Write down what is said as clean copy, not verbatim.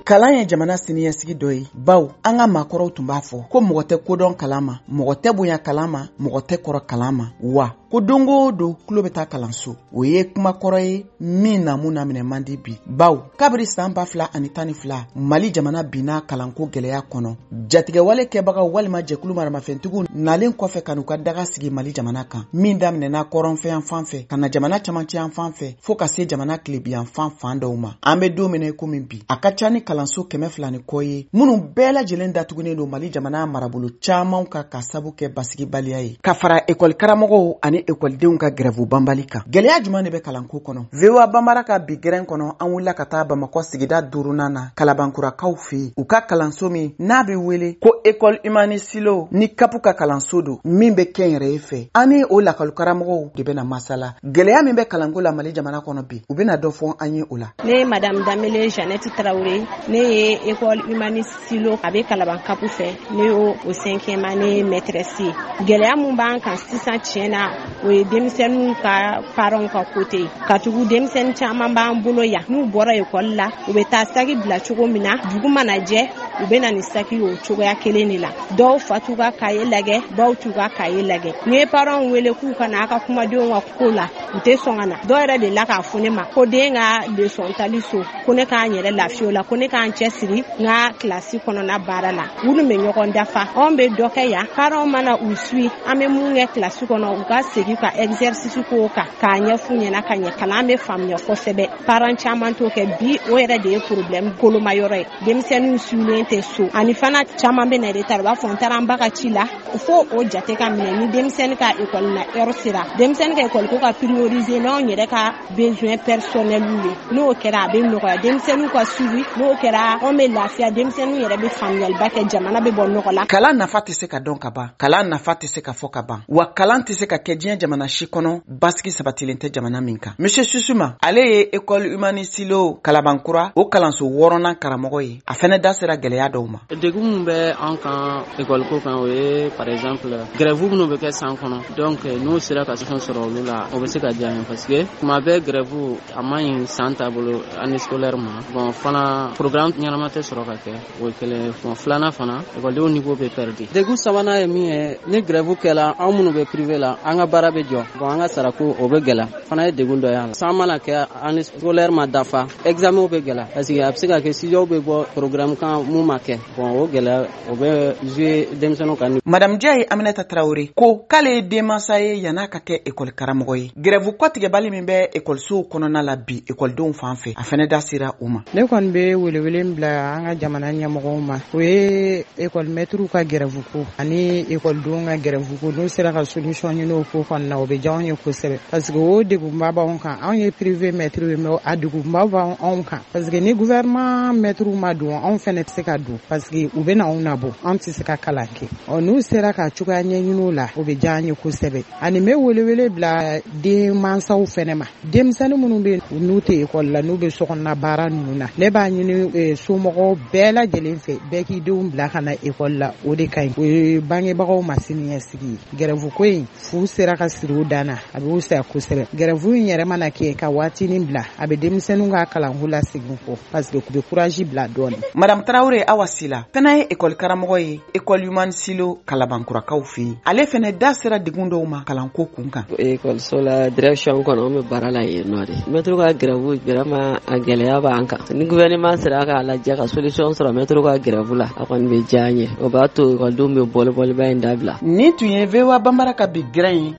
kalan ye jamana siniɲɛsigi dɔ ye baw an ka maakɔrɔw tun b'a fɔ ko mɔgɔ tɛ kodɔn kalan ma mɔgɔ tɛ bonya kalan ma mɔgɔ tɛ kɔrɔ kalan ma wa ko dongo o don tulo bɛ taa kalanso o ye kuma kɔrɔ ye min namu na minɛ man di bi baw kabiri san 2012 Mali jamana binna kalanko gɛlɛya kɔnɔ jatigɛwale kɛbagaw walima jɛkulu maramafɛntigiw nalen kɔfɛ ka n'u ka daga sigi Mali jamana kan min daminɛna kɔrɔnfɛn fan fɛ ka na jamana camancɛ fan fɛ fo ka se jamana tilebiyan fan dɔw ma an bɛ don minɛ komi bi a ka ca ni kalanso 200 ni kɔ ye minnu bɛɛ lajɛlen datugunen don Mali jamana marabolo camanw ka sabu kɛ basigibaliya ye ka fara ekɔli karamɔgɔw ani ekɔlidenw ka grève banbali kan gɛlɛya jumɛn de bɛ kalanko kɔnɔ VOA Banbara ka bi grève kɔnɔ an wulila ka taa Bamakɔ sigida 4nan na Kalabankurakaw fɛ u ka kalanso min n'a bɛ wele ko école humaniste Silo ni kapu ka kalanso don min bɛ kɛ yɛrɛ fɛ ani o lakɔli karamɔgɔw de bɛna masala gɛlɛya min bɛ kalanko la Mali jamana kɔnɔ bi u bɛna dɔ fɔ an ye o la ne madame Damele Jeannette Traoré ne ye école humaniste Silo a bɛ Kalaban kapu fɛ ne y'o 5e année maîtresse gɛlɛya mun b'an kan sisan tiɲɛna o ye denmisɛnninw ka parents ka côté ka tugu denmisɛnnin caman b'an bolo yan n'u bɔra école la u bɛ taa saki bila cogo min na dugu mana jɛ u bɛ na ni saki o cogoya kelen de la dɔw fa t'u ka cahier lagɛ baw t'u ka cahier lagɛ ni ye parents wele k'u ka na a ka kumadenw ka ko la u tɛ sɔn ka na dɔw yɛrɛ de la k'a fɔ ne ma ko den ka leçon tali so ko ne k'an yɛrɛ lafiya o la ko ne k'an cɛsiri n ka kilasi kɔnɔna baara la olu bɛ ɲɔgɔn dafa anw bɛ dɔ kɛ yan parents mana u suit an bɛ mun kɛ kilasi kɔnɔ u ka segin ka exercice ko kan k'a ɲɛfu ɲɛna ka ɲɛ kalan bɛ faamuya kosɛbɛ parents caman t'o kɛ bi o yɛrɛ de ye problème koloma yɔrɔ ye denmisɛnninw suilen tɛ so ani fana caman bɛ na retard u b'a fɔ n taara n ba ka ci la fo o jate ka minɛ ni denmisɛnnin ka école na heure sera denmisɛnnin ka école ko ka prioriser n'anw yɛrɛ ka besoin personnel ye n'o kɛra a bɛ nɔgɔya denmisɛnninw ka suivi n'o kɛra anw bɛ lafiya denmisɛnninw yɛrɛ bɛ faamuyaliba kɛ jamana bɛ bɔ nɔgɔ la kalan nafa tɛ se ka dɔn ka ban kalan nafa tɛ se ka fɔ ka ban wa kalan tɛ se ka kɛ diɲɛ jamana si kɔnɔ basigi sabatilen tɛ jamana min kan monsieur Susuma ale ye école humaniste Silo Kalabankura o kalanso 6nan karamɔgɔ ye a fɛnɛ da sera gɛlɛya dɔw ma degun mun bɛ an kan école ko kan o ye par exemple grève minnu bɛ kɛ san kɔnɔ donc n'o sera ka solution sɔrɔ olu la o bɛ se ka diya n ye parce que kuma bɛɛ grève a man ɲi san taabolo année scolaire ma bon fana programme ɲɛnama tɛ sɔrɔ ka kɛ o ye kelen bon filanan fana ekɔlidenw niveau bɛ perdu degun sabanan ye min ye ni grève kɛla anw minnu bɛ privé la an ka baara bɛ jɔ bon an ka sarako o bɛ gɛlɛya fana ye degun dɔ y'a la san mana kɛ année scolaire ma dafa examen bɛ gɛlɛya parce que a bɛ se ka kɛ studios bɛ bɔ programme kan mun ma kɛ bon o gɛlɛya o bɛ jouer denmisɛnninw kan madame Diaye Aminata Traoré ko k'ale ye denmansa ye yan'a ka kɛ école karamɔgɔ ye grève kɔtigɛbali min bɛ écolesow kɔnɔna la bi écoledenw fan fɛ a fɛnɛ da sera u ma ne kɔni bɛ welewele bila an ka jamana ɲɛmɔgɔw ma o ye école maîtres ka grève ko ani écoledenw ka grève ko n'o sera ka solution ɲini o ko kɔnɔna o bɛ diya anw ye kosɛbɛ parce que o degunba b'anw kan anw ye privé maîtres ye mais a degunba b'anw kan parce que ni gouvernement maîtres ma don anw fɛnɛ tɛ se ka don parce que u bɛ na anw nabɔ anw tɛ se ka kalan kɛ n'u sera ka cogoya ɲɛɲini o la o bɛ diya an ye kosɛbɛ ani n bɛ welewele bila den mansaw fɛnɛ ma denmisɛnnin minnu bɛ n'u tɛ école la n'u bɛ sokɔnɔna baara ninnu na ne b'a ɲini somɔgɔw bɛɛ lajɛlen fɛ bɛɛ k'i denw bila ka na école la o de ka ɲi o ye bangebagaw ma siniɲɛsigi grève ko in fu sera ka siri o dan na a bɛ o saya kosɛbɛ grève in yɛrɛ mana kɛ ka waatinin bila a bɛ denmisɛnninw ka kalanko la segin kɔ parce que u bɛ courage bila dɔɔnin madame Traoré Awa Sila fɛnɛ ye école karamɔgɔ ye école humaniste Silo Kalabankurakaw fɛ yen ale fɛnɛ da sera degun dɔw ma kalanko kun kan écoleso la direction kɔnɔ an bɛ baara la yen nɔ de maître ka grève vraiment a gɛlɛya b'an kan ni gouvernement sera k'a lajɛ ka solution sɔrɔ maître ka grève la a kɔni bɛ diya an ye o b'a to écoledenw bɛ bɔlibɔliba in dabila nin tun ye VOA Banbara ka bi grève ye